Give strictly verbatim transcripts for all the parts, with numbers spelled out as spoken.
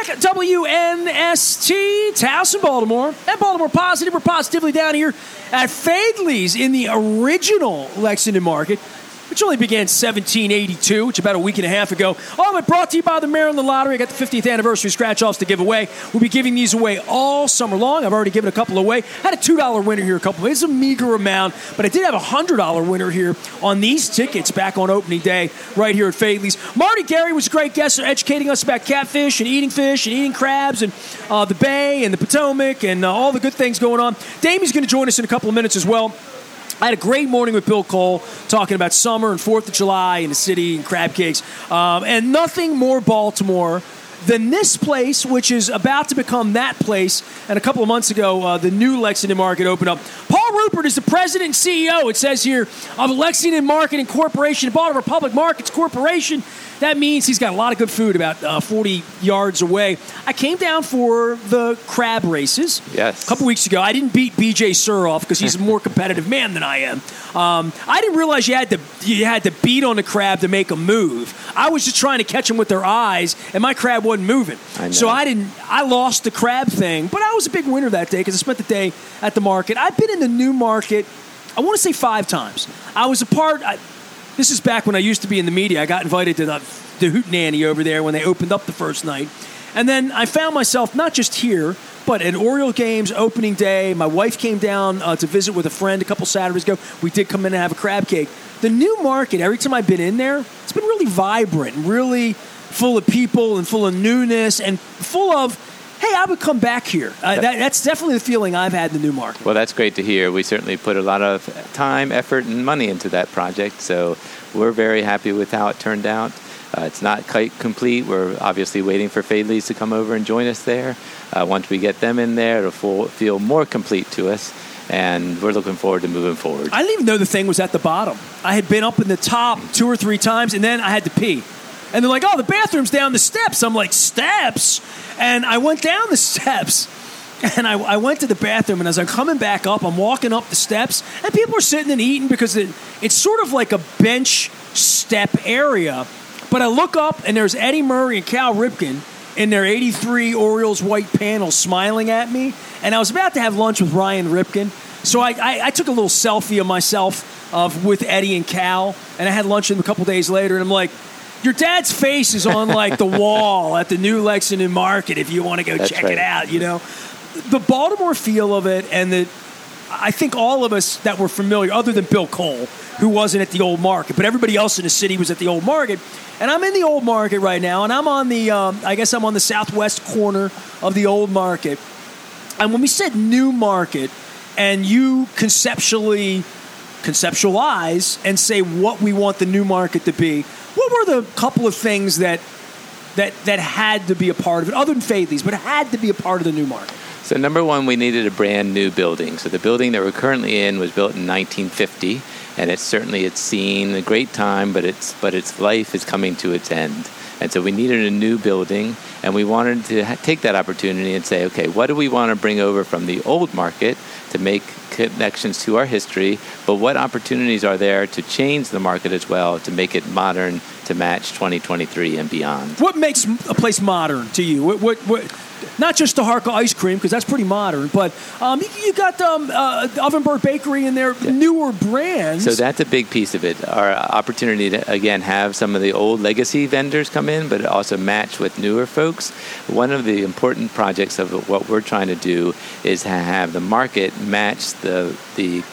back. W N S T, Towson, Baltimore. And Baltimore Positive. We're positively down here at Fadley's in the original Lexington Market, which only began seventeen eighty-two, which is about a week and a half ago. All of it brought to you by the Maryland Lottery. I got the fiftieth anniversary scratch-offs to give away. We'll be giving these away all summer long. I've already given a couple away. Had a two dollar winner here a couple of It's a meager amount, but I did have a one hundred dollar winner here on these tickets back on opening day right here at Fadley's. Marty Gary was a great guest educating us about catfish and eating fish and eating crabs and uh, the Bay and the Potomac and uh, all the good things going on. Damie's going to join us in a couple of minutes as well. I had a great morning with Bill Cole talking about summer and fourth of July in the city and crab cakes. Um, and nothing more Baltimore than this place, which is about to become that place. And a couple of months ago, uh, the new Lexington Market opened up. Paul Rupert is the president and C E O, it says here, of Lexington Marketing Corporation, Baltimore Public Markets Corporation. That means he's got a lot of good food about uh, forty yards away. I came down for the crab races yes. a couple weeks ago. I didn't beat B J Suroff because he's a more competitive man than I am. Um, I didn't realize you had to you had to beat on the crab to make them move. I was just trying to catch them with their eyes, and my crab wasn't moving. I know. So I didn't. I lost the crab thing, but I was a big winner that day because I spent the day at the market. I've been in the new market, I want to say five times. I was a part. I, This is back when I used to be in the media. I got invited to the, the Hootenanny over there when they opened up the first night. And then I found myself not just here, but at Oriole Games opening day. My wife came down uh, to visit with a friend a couple Saturdays ago. We did come in and have a crab cake. The new market, every time I've been in there, it's been really vibrant, really full of people and full of newness and full of, hey, I would come back here. Uh, that, that's definitely the feeling I've had in the new market. Well, that's great to hear. We certainly put a lot of time, effort, and money into that project, so we're very happy with how it turned out. Uh, it's not quite complete. We're obviously waiting for Fadley's to come over and join us there. Uh, once we get them in there, it'll full, feel more complete to us, and we're looking forward to moving forward. I didn't even know the thing was at the bottom. I had been up in the top two or three times, and then I had to pee. And they're like, oh, the bathroom's down the steps. I'm like, steps? And I went down the steps, and I, I went to the bathroom, and as I'm coming back up, I'm walking up the steps, and people are sitting and eating because it, it's sort of like a bench step area. But I look up, and there's Eddie Murray and Cal Ripken in their eighty-three Orioles white panel smiling at me, and I was about to have lunch with Ryan Ripken. So I, I, I took a little selfie of myself of with Eddie and Cal, and I had lunch with them a couple days later, and I'm like, your dad's face is on, like, the wall at the new Lexington Market if you want to go That's check right. it out, you know. The Baltimore feel of it, and the I think all of us that were familiar, other than Bill Cole, who wasn't at the old market, but everybody else in the city was at the old market. And I'm in the old market right now, and I'm on the, um, I guess I'm on the southwest corner of the old market. And when we said new market, and you conceptually conceptualize and say what we want the new market to be, what were the couple of things that that that had to be a part of it, other than Fadley's, but had to be a part of the new market? So number one, we needed a brand new building. So the building that we're currently in was built in nineteen fifty, and it's certainly it's seen a great time, but it's but its life is coming to its end. And so we needed a new building, and we wanted to ha- take that opportunity and say, okay, what do we want to bring over from the old market to make connections to our history, but what opportunities are there to change the market as well, to make it modern, to match twenty twenty-three and beyond? What makes a place modern to you? What, what, what not just the Harka ice cream, because that's pretty modern, but um, you, you got um, uh, Ovenberg Bakery and their yeah. newer brands. So that's a big piece of it. Our opportunity to, again, have some of the old legacy vendors come in, but also match with newer folks. One of the important projects of what we're trying to do is to have the market match the the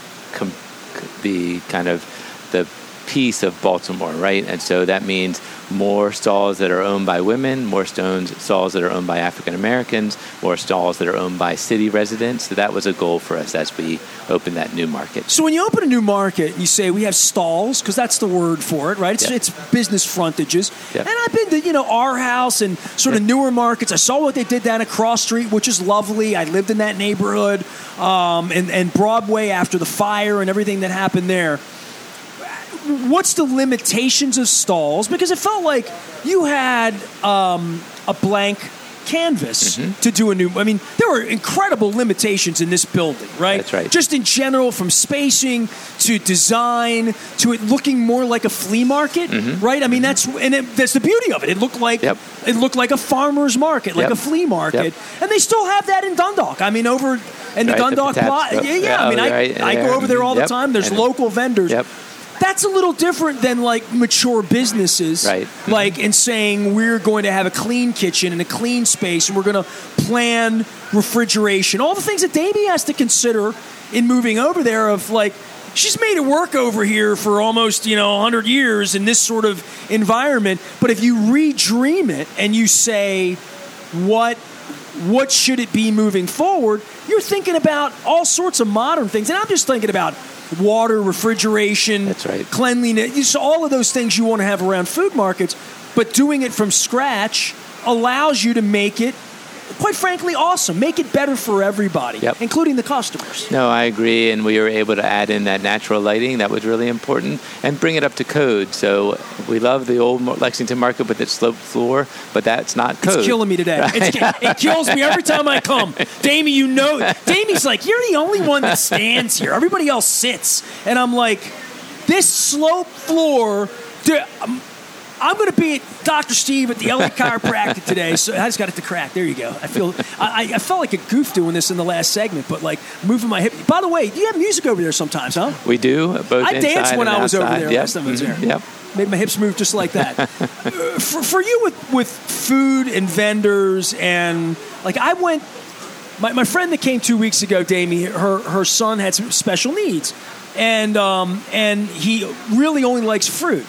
the kind of the piece of Baltimore, right? And so that means more stalls that are owned by women, more stones, stalls that are owned by African Americans, more stalls that are owned by city residents. So that was a goal for us as we opened that new market. So when you open a new market, you say we have stalls, because that's the word for it, right? It's, yep. it's business frontages. Yep. And I've been to, you know, our house and sort of yep. newer markets. I saw what they did down at Cross Street, which is lovely. I lived in that neighborhood, um, and, and Broadway after the fire and everything that happened there. What's the limitations of stalls? Because it felt like you had um, a blank canvas mm-hmm. to do a new. I mean, there were incredible limitations in this building, right? That's right. Just in general, from spacing to design to it looking more like a flea market, mm-hmm. right? I mean, that's and it, that's the beauty of it. It looked like yep. it looked like a farmer's market, like yep. a flea market, yep. and they still have that in Dundalk. I mean, over in the right, Dundalk the plot, yeah, yeah. I mean, I, right, I go over there all yep. the time. There's and local vendors. Yep. That's a little different than like mature businesses, right? Like in saying we're going to have a clean kitchen and a clean space, and we're going to plan refrigeration, all the things that Davey has to consider in moving over there. Of like, she's made it work over here for almost you know one hundred years in this sort of environment. But if you redream it and you say, what what should it be moving forward? You're thinking about all sorts of modern things, and I'm just thinking about water, refrigeration, that's right. cleanliness, all of those things you want to have around food markets, but doing it from scratch allows you to make it, quite frankly, awesome. Make it better for everybody, yep. including the customers. No, I agree, and we were able to add in that natural lighting. That was really important, and bring it up to code. So we love the old Lexington Market with its sloped floor, but that's not code. It's killing me today. Right? It's, it kills me every time I come. Damie, you know, Damie's like, you're the only one that stands here. Everybody else sits. And I'm like, this sloped floor, dude, I'm, I'm going to be at Doctor Steve at the L A Chiropractic today, so I just got it to crack. There you go. I feel I, I felt like a goof doing this in the last segment, but like moving my hip. By the way, do you have music over there sometimes, huh? We do. Both I danced when I was outside. over there Yep. last time I was there. Mm-hmm. Yep. Made my hips move just like that. uh, for, for you with, with food and vendors and like I went, my, my friend that came two weeks ago, Damie, her her son had some special needs, and um, and he really only likes fruit.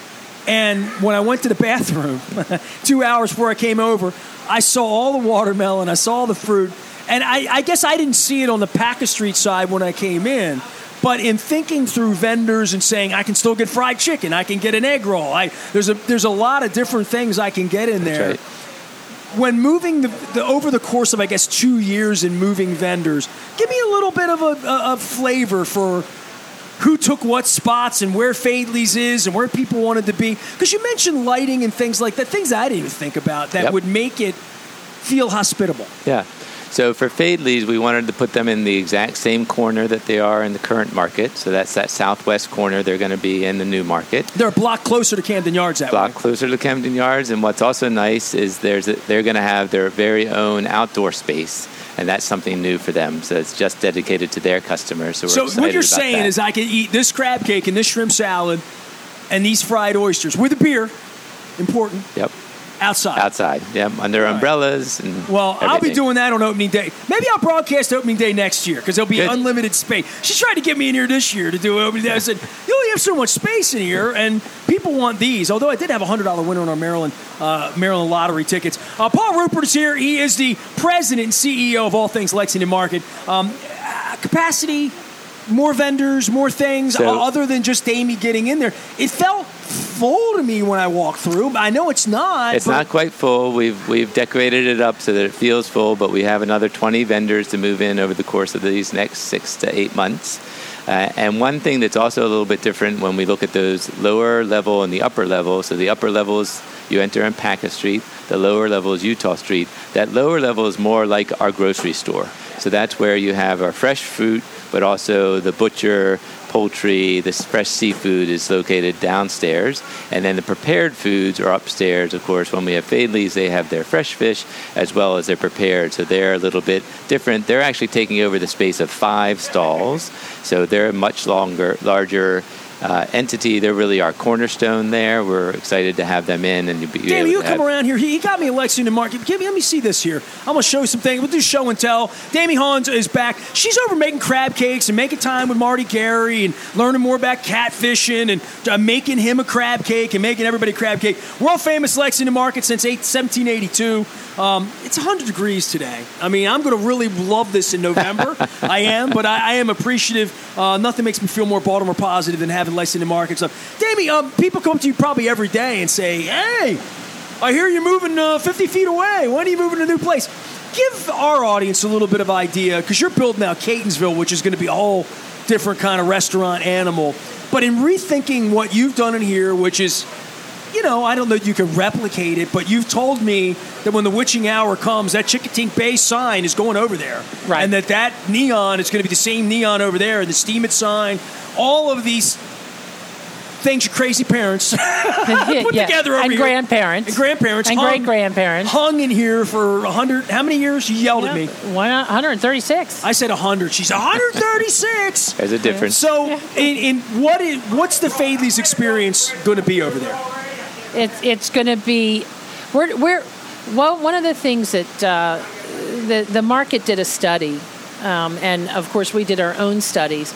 And when I went to the bathroom, two hours before I came over, I saw all the watermelon, I saw all the fruit, and I, I guess I didn't see it on the Packer Street side when I came in. But in thinking through vendors and saying I can still get fried chicken, I can get an egg roll. I, there's a there's a lot of different things I can get in there. That's right. When moving the, the over the course of I guess two years in moving vendors, give me a little bit of a, a, a flavor for who took what spots and where Fadley's is and where people wanted to be. Because you mentioned lighting and things like that, things I didn't even think about that yep. would make it feel hospitable. Yeah. So for Fadley's, we wanted to put them in the exact same corner that they are in the current market. So that's that southwest corner they're going to be in the new market. They're a block closer to Camden Yards that block way. closer to Camden Yards. And what's also nice is there's a, they're going to have their very own outdoor space. And that's something new for them. So it's just dedicated to their customers. So, we're so excited what you're about saying that. is I can eat this crab cake and this shrimp salad and these fried oysters with a beer, important, Yep. outside. Outside, yep, under All umbrellas. And well, everything. I'll be doing that on opening day. Maybe I'll broadcast opening day next year because there'll be Good. unlimited space. She tried to get me in here this year to do opening day. I said, you only have so much space in here, and people want these. Although I did have a one hundred dollars winner on our Maryland uh, Maryland lottery tickets. Uh, Paul Rupert is here. He is the president and C E O of all things Lexington Market. Um, uh, capacity, more vendors, more things, So- uh, other than just Amy getting in there. It felt full to me when I walked through. I know it's not. It's but not quite full. We've we've decorated it up so that it feels full, but we have another twenty vendors to move in over the course of these next six to eight months. Uh, and one thing that's also a little bit different when we look at those lower level and the upper level, so the upper levels you enter on Packer Street, the lower level is Utah Street. That lower level is more like our grocery store. So that's where you have our fresh fruit, but also the butcher, poultry, this fresh seafood is located downstairs. And then the prepared foods are upstairs. Of course, when we have Fadley's, they have their fresh fish as well as their prepared. So they're a little bit different. They're actually taking over the space of five stalls. So they're a much longer, larger uh, entity. They're really our cornerstone there. We're excited to have them in. And be Damn, you come around here. He, he got me a Lexington Market. Give me, let me see this here. I'm going to show you some things. We'll do show and tell. Damie Hans is back. She's over making crab cakes and making time with Marty Gary and learning more about catfishing and uh, making him a crab cake and making everybody a crab cake. World famous Lexington Market since seventeen eighty-two. Um, it's one hundred degrees today. I mean, I'm going to really love this in November. I am, but I, I am appreciative. Uh, nothing makes me feel more Baltimore positive than having Lexington Market stuff. Damie, um, people come to you probably every day and say, hey, I hear you're moving uh, fifty feet away. When are you moving to a new place? Give our audience a little bit of idea, because you're building out Catonsville, which is going to be a whole different kind of restaurant animal. But in rethinking what you've done in here, which is, you know, I don't know if you can replicate it, but you've told me that when the witching hour comes, that Chickatink Bay sign is going over there. Right. And that that neon is going to be the same neon over there, and the Steam It sign, all of these things your crazy parents put yeah. together over and here. grandparents. And grandparents. And hung, great-grandparents. Hung in here for one hundred, how many years? You yelled yeah. at me. one hundred thirty-six. I said one hundred. She's one hundred thirty-six. There's a difference. So, in, in what is, what's the Faidley's experience going to be over there? It's it's going to be, we're we're well. One of the things that uh, the the market did a study, um, and of course we did our own studies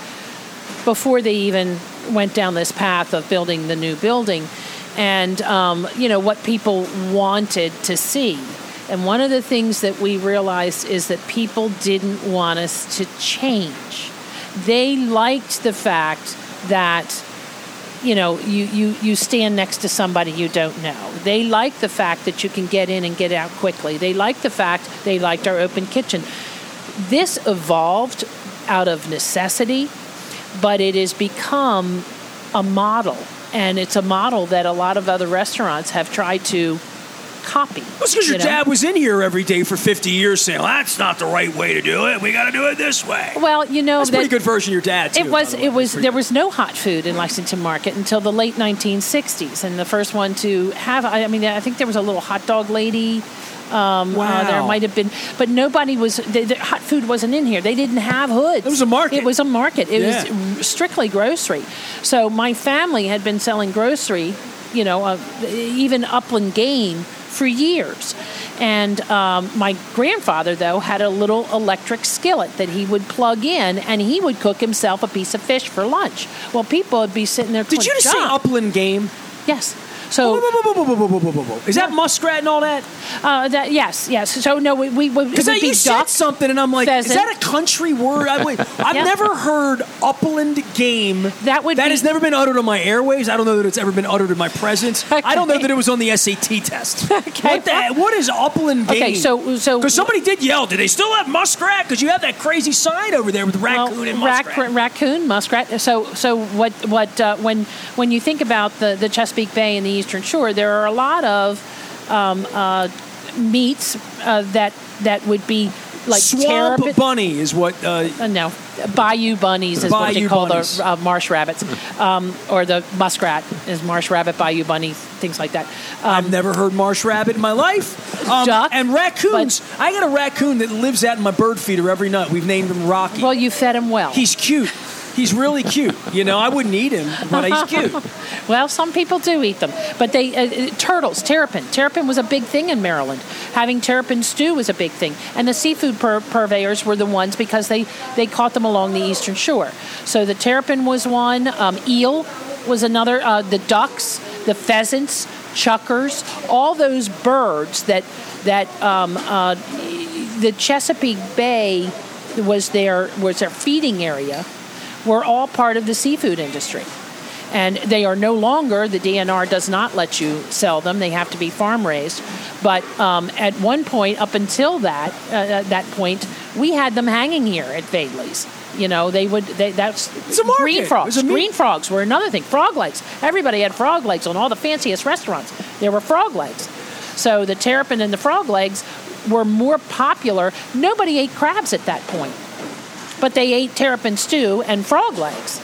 before they even went down this path of building the new building, and um, you know what people wanted to see. And one of the things that we realized is that people didn't want us to change. They liked the fact that, you know, you, you, you stand next to somebody you don't know. They like the fact that you can get in and get out quickly. They like the fact they liked our open kitchen. This evolved out of necessity, but it has become a model. And it's a model that a lot of other restaurants have tried to copy. Well, it's because your you know? dad was in here every day for fifty years saying, well, that's not the right way to do it. We got to do it this way. Well, you know, that's a that, pretty good version of your dad, too. It was. The It was. Pretty There good. was no hot food in Lexington Market until the late nineteen sixties, and the first one to have. I mean, I think there was a little hot dog lady. Um, Wow. uh, there might have been, but nobody was. The, the hot food wasn't in here. They didn't have hoods. It was a market. It was a market. It Yeah. was strictly grocery. So my family had been selling grocery, you know, uh, even Upland Game for years. And um, my grandfather, though, had a little electric skillet that he would plug in, and he would cook himself a piece of fish for lunch. Well, people would be sitting there. Did going, you just say "Duh." Upland Game? Yes. So Whoa, whoa, whoa, whoa, whoa, whoa, whoa, whoa, whoa. Is that muskrat and all that? uh, that yes, yes. So no, we we would Because be you said duck. something, and I'm like, pheasant. is that a country word? I, wait, I've Yeah. never heard Upland Game. That would That be- has never been uttered on my airwaves. I don't know that it's ever been uttered in my presence. I don't know Okay. that it was on the S A T test. Okay. What, the, what is Upland Game? Okay, so so Because somebody did yell, do they still have muskrat? Because you have that crazy sign over there with raccoon well, and rac- muskrat. raccoon, muskrat. So, so what? What? Uh, when when you think about the, the Chesapeake Bay and the Eastern Shore, there are a lot of um, uh, meats uh, that that would be like Swamp terrapin. bunny is what. Uh, Uh, no, bayou bunnies is what they Bayou call bunnies. the uh, marsh rabbits, um, or the muskrat is marsh rabbit, bayou bunny, things like that. Um, I've never heard marsh rabbit in my life. Um, Duck, and raccoons. I got a raccoon that lives out in my bird feeder every night. We've named him Rocky. well, you fed him well. He's cute. He's really cute. You know, I wouldn't eat him, but he's cute. Well, some people do eat them, but they uh, uh, turtles, terrapin. Terrapin was a big thing in Maryland. Having terrapin stew was a big thing, and the seafood pur- purveyors were the ones because they they caught them along the Eastern Shore. So the terrapin was one. Um, eel was another. Uh, the ducks, the pheasants, chuckers, all those birds that that um, uh, the Chesapeake Bay was their was their feeding area. Were all part of the seafood industry. And they are no longer, the D N R does not let you sell them. They have to be farm raised. But um, at one point, up until that uh, that point, we had them hanging here at Faidley's. You know, they would, they, that's, It's a market. green frogs. It's a meat- Green frogs were another thing. Frog legs. Everybody had frog legs on all the fanciest restaurants. There were frog legs. So the terrapin and the frog legs were more popular. Nobody ate crabs at that point. But they ate terrapin stew and frog legs.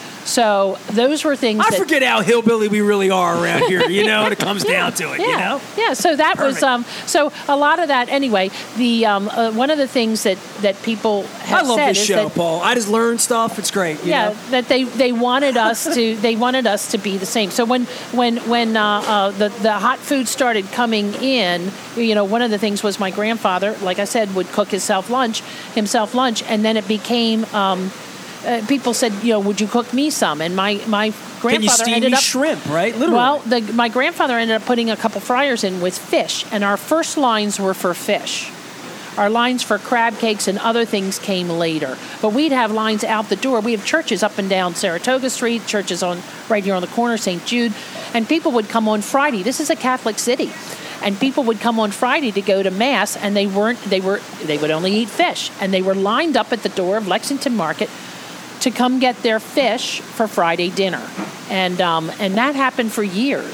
So those were things I that... forget how hillbilly we really are around here, you know, when it comes down to it, yeah, you know? yeah. So that was Perfect. um. So a lot of that anyway. The um. Uh, one of the things that that people have I love said this is show, that, Paul. I just learn stuff. It's great, you yeah, know? that they, they wanted us to they wanted us to be the same. So when when when uh, uh, the the hot food started coming in, you know, one of the things was my grandfather, like I said, would cook himself lunch, himself lunch, and then it became. Um, Uh, people said, you know, would you cook me some? And my, my grandfather Can you steam ended me up shrimp, right? Literally. well, the, my grandfather ended up putting a couple fryers in with fish, and our first lines were for fish. Our lines for crab cakes and other things came later. But we'd have lines out the door. We have churches up and down Saratoga Street, churches on right here on the corner, Saint Jude, and people would come on Friday. This is a Catholic city. And people would come on Friday to go to mass, and they weren't. They were. They would only eat fish, and they were lined up at the door of Lexington Market to come get their fish for Friday dinner, and um, and that happened for years.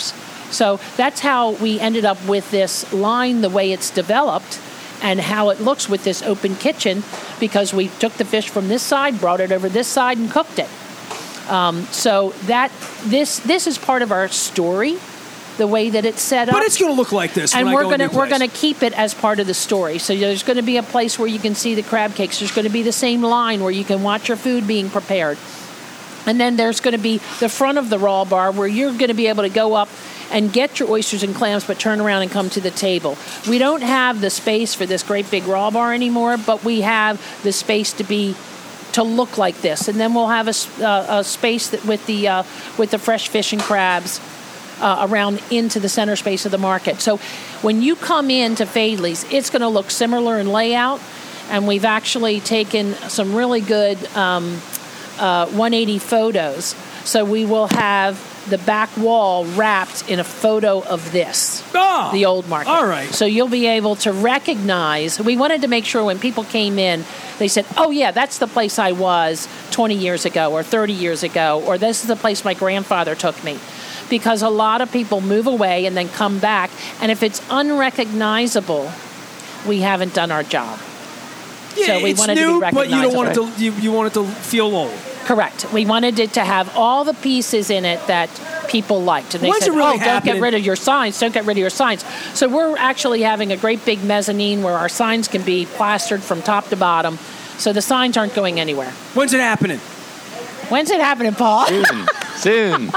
So that's how we ended up with this line, the way it's developed, and how it looks with this open kitchen, because we took the fish from this side, brought it over this side, and cooked it. Um, so that this this is part of our story, the way that it's set up. But it's going to look like this. And when we're I go going to we're place. going to keep it as part of the story. So there's going to be a place where you can see the crab cakes. There's going to be the same line where you can watch your food being prepared. And then there's going to be the front of the raw bar where you're going to be able to go up and get your oysters and clams, but turn around and come to the table. We don't have the space for this great big raw bar anymore, but we have the space to be to look like this. And then we'll have a, uh, a space that with the uh, with the fresh fish and crabs uh, around into the center space of the market. So when you come in to Faidley's, it's going to look similar in layout, and we've actually taken some really good um, uh, one eighty photos. So we will have the back wall wrapped in a photo of this, oh, the old market. All right. So you'll be able to recognize. We wanted to make sure when people came in, they said, oh, yeah, that's the place I was twenty years ago or thirty years ago, or this is the place my grandfather took me. Because a lot of people move away and then come back, and if it's unrecognizable, we haven't done our job. Yeah, so we it's wanted new, to be but you don't want it recognizable. to. You, you want it to feel old. Correct. We wanted it to have all the pieces in it that people liked. And they When's said, it really oh, don't happening? get rid of your signs. Don't get rid of your signs. So we're actually having a great big mezzanine where our signs can be plastered from top to bottom. So the signs aren't going anywhere. When's it happening? When's it happening, Paul? Soon. Soon.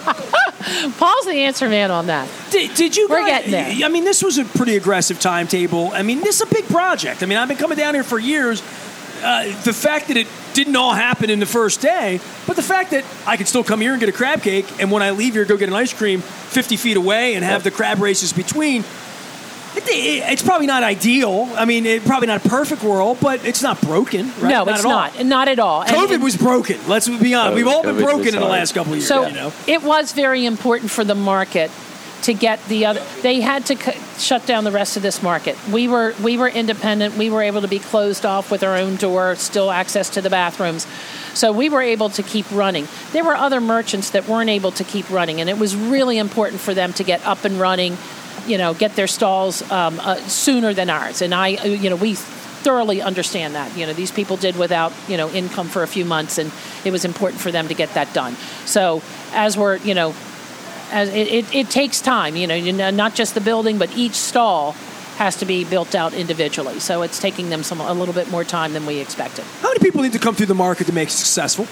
Paul's the answer man on that. Did, did you We're guys, getting there. I mean, this was a pretty aggressive timetable. I mean, this is a big project. I mean, I've been coming down here for years. Uh, the fact that it didn't all happen in the first day, but the fact that I could still come here and get a crab cake, and when I leave here, go get an ice cream fifty feet away and have the crab races between, it, it, it's probably not ideal. I mean, it's probably not a perfect world, but it's not broken, right? No, not it's at all. not. Not at all. And- COVID and- was broken. Let's be honest. COVID- We've all been COVID broken was in the hard. last couple of years. So you know? it was very important for the market to get the other. They had to cu- shut down the rest of this market. We were we were independent. We were able to be closed off with our own door, still access to the bathrooms. So we were able to keep running. There were other merchants that weren't able to keep running, and it was really important for them to get up and running. You know, get their stalls um, uh, sooner than ours. And I, uh, you know, we thoroughly understand that. You know, these people did without, you know, income for a few months, and it was important for them to get that done. So as we're, you know, as it, it, it takes time, you know, you know, not just the building, but each stall has to be built out individually. So it's taking them some a little bit more time than we expected. How many people need to come through the market to make it successful?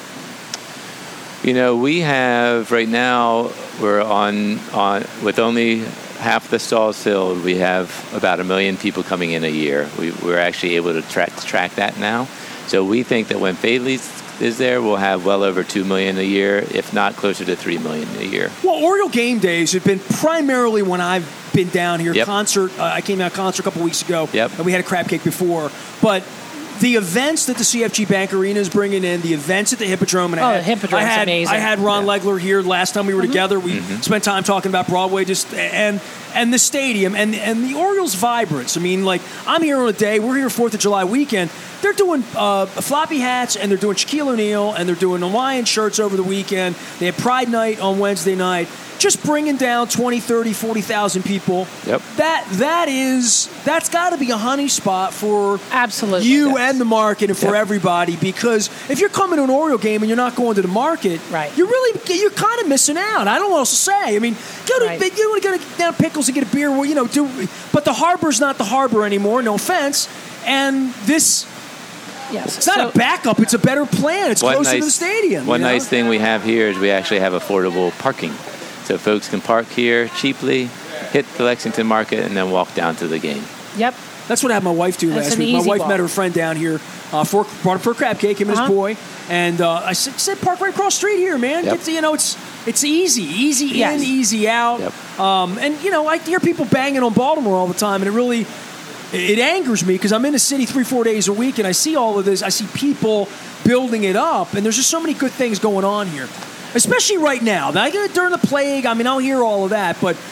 You know, we have right now, we're on, on with only half the stalls filled, we have about a million people coming in a year. We, we're actually able to track, track that now. So we think that when Faidley's is there, we'll have well over two million a year, if not closer to three million a year. Well, Oriole Game Days have been primarily when I've been down here. Yep. Concert, uh, I came out concert a couple weeks ago, Yep. and we had a crab cake before. But the events that the C F G Bank Arena is bringing in, the events at the Hippodrome, and Oh, I the had, Hippodrome's I had, amazing. I had Ron Yeah. Legler here last time we were Mm-hmm. together. We spent time talking about Broadway, just and and the stadium and and the Orioles' vibrance. I mean, like I'm here on a day. We're here Fourth of July weekend. They're doing uh, floppy hats, and they're doing Shaquille O'Neal, and they're doing Hawaiian shirts over the weekend. They had Pride Night on Wednesday night. Just bringing down twenty, thirty, forty thousand people. Yep. That that is that's got to be a honey spot for Absolutely. you Yes. and the market and for Yep. everybody, because if you're coming to an Oriole game and you're not going to the market, Right. you're really you're kind of missing out. I don't know what else to say. I mean, go to Right. you want to go to down Pickles and get a beer. Well, you know, do, but the harbor's not the harbor anymore. No offense. And this, Yes. it's not So- a backup. It's a better plan. It's One closer nice, to the stadium. One you know? nice thing we have here is we actually have affordable parking. So folks can park here cheaply, hit the Lexington Market, and then walk down to the game. Yep. That's what I had my wife do That's last an week. My easy wife walk. met her friend down here, uh, for brought him for a crab cake, him and Uh-huh. his boy, and uh, I said, said, "Park right across the street here, man. Yep. Get to, you know, it's it's easy, easy Yes. in, easy out." Yep. Um, and you know, I hear people banging on Baltimore all the time, and it really it angers me because I'm in the city three, four days a week, and I see all of this. I see people building it up, and there's just so many good things going on here, especially right now. Now, I get it during the plague. I mean, I'll hear all of that, but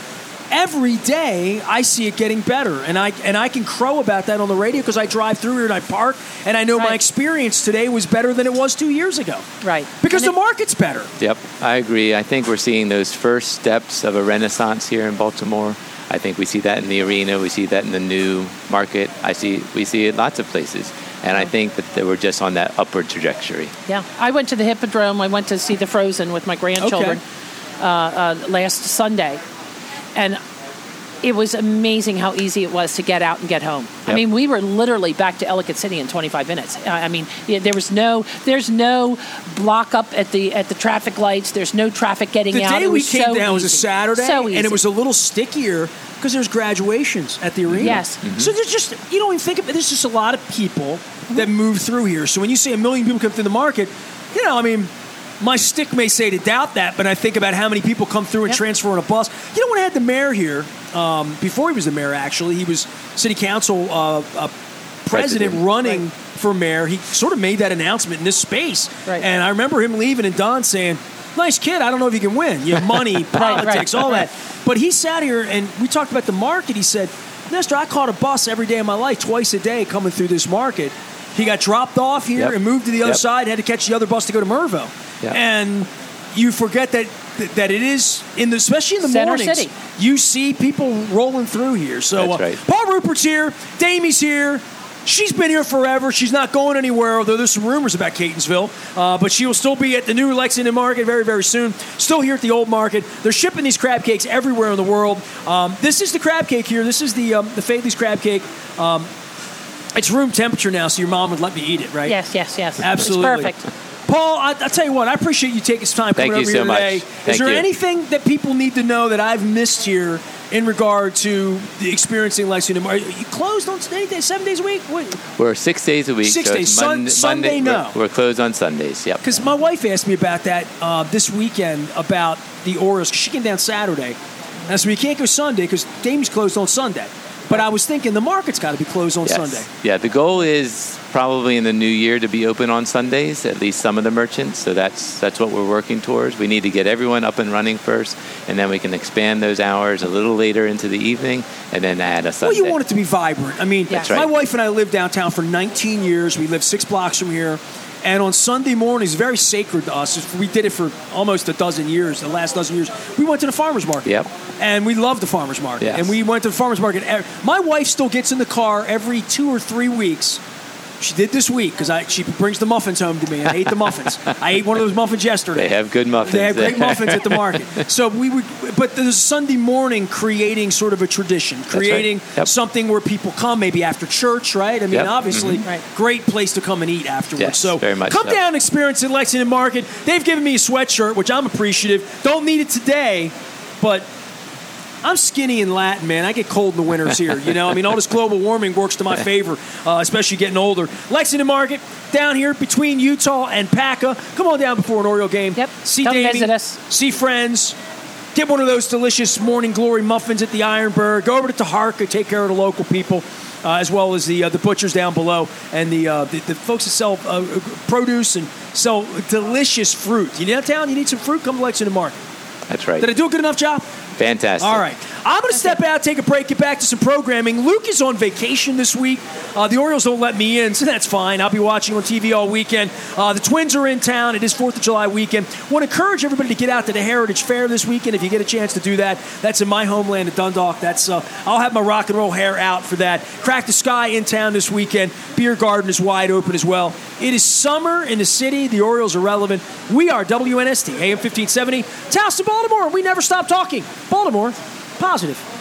every day I see it getting better, and I and I can crow about that on the radio because I drive through here and I park, and I know Right. my experience today was better than it was two years ago. Right. Because And the it- market's better. Yep, I agree. I think we're seeing those first steps of a renaissance here in Baltimore. I think we see that in the arena. We see that in the new market. I see we see it lots of places, and I think that they were just on that upward trajectory. Yeah, I went to the Hippodrome. I went to see the Frozen with my grandchildren uh, uh, last Sunday, and it was amazing how easy it was to get out and get home. I Yep. mean, we were literally back to Ellicott City in twenty-five minutes. I I mean, yeah, there was no, there's no block up at the at the traffic lights. There's no traffic getting The out. day It we was came so down was a easy. Saturday, So easy. and it was a little stickier because there's graduations at the arena. Yes. So there's just, you don't even think of it, there's just a lot of people that move through here. So when you say a million people come through the market, you know, I mean, my stick may say to doubt that, but I think about how many people come through and Yep. transfer on a bus. You know, when I had the mayor here, um, before he was the mayor, actually, he was city council uh, uh, president, President. running Right. for mayor. He sort of made that announcement in this space. Right. And I remember him leaving and Don saying, nice kid, I don't know if you can win. You have money, politics, all that. But he sat here and we talked about the market. He said, Nestor, I caught a bus every day of my life, twice a day coming through this market. He got dropped off here Yep. and moved to the other Yep. side, had to catch the other bus to go to Mervo. Yep. And you forget that that it is, in the, especially in the Center mornings, City. you see people rolling through here. So That's uh, right. Paul Rupert's here, Damie's here. She's been here forever. She's not going anywhere, although there's some rumors about Catonsville. Uh, but she will still be at the new Lexington Market very, very soon. Still here at the old market. They're shipping these crab cakes everywhere in the world. Um, this is the crab cake here. This is the um, the Faidley's crab cake. Um, it's room temperature now, so your mom would let me eat it, right? Yes, yes, yes. Absolutely. It's perfect. Paul, I, I'll tell you what, I appreciate you taking some time coming Thank you over so here today. much. Is Thank there you. anything that people need to know that I've missed here in regard to the experiencing Lexington? Are you closed on anything, seven days a week? We're six days a week. Six so days. it's Sun- Monday, Sunday, Monday, no. We're, we're closed on Sundays. Yep. Because my wife asked me about that uh, this weekend about the Orioles. 'Cause she came down Saturday. And I said, we can't go Sunday because Dame's closed on Sunday. But I was thinking the market's got to be closed on Yes. Sunday. Yeah, the goal is probably in the new year to be open on Sundays, at least some of the merchants. So that's that's what we're working towards. We need to get everyone up and running first, and then we can expand those hours a little later into the evening, and then add a Well, Sunday. you want it to be vibrant. I mean, That's my right. wife and I lived downtown for nineteen years. We lived six blocks from here. And on Sunday mornings, very sacred to us. We did it for almost a dozen years, the last dozen years. We went to the farmer's market. Yep. And we loved the farmer's market. Yes. And we went to the farmer's market. ev- My wife still gets in the car every two or three weeks. She did this week because she brings the muffins home to me. And I ate the muffins. I ate one of those muffins yesterday. They have good muffins. They have great there. muffins at the market. So we would, but there's Sunday morning creating sort of a tradition, creating right. Yep. something where people come maybe after church, right? I mean, Yep. obviously, Right. great place to come and eat afterwards. Yes, so very much come so. down and experience it, Lexington Market. They've given me a sweatshirt, which I'm appreciative. Don't need it today, but I'm skinny in Latin, man. I get cold in the winters here. You know, I mean, all this global warming works to my favor, uh, especially getting older. Lexington Market, down here between Utah and Paca. Come on down before an Oriole game. Yep. See Come Davey, visit us. see friends. Get one of those delicious Morning Glory muffins at the Ironbird. Go over to Taharka, take care of the local people, uh, as well as the uh, the butchers down below and the uh, the, the folks that sell uh, produce and sell delicious fruit. You downtown, you need some fruit, come to Lexington Market. That's right. Did I do a good enough job? Fantastic. All right. I'm going to step out, take a break, get back to some programming. Luke is on vacation this week. Uh, the Orioles don't let me in, so that's fine. I'll be watching on T V all weekend. Uh, the Twins are in town. It is fourth of July weekend. Want to encourage everybody to get out to the Heritage Fair this weekend if you get a chance to do that. That's in my homeland of Dundalk. That's uh, I'll have my rock and roll hair out for that. Crack the Sky in town this weekend. Beer Garden is wide open as well. It is summer in the city. The Orioles are relevant. We are W N S T, A M fifteen seventy, Towson, Baltimore. We never stop talking. Baltimore, positive.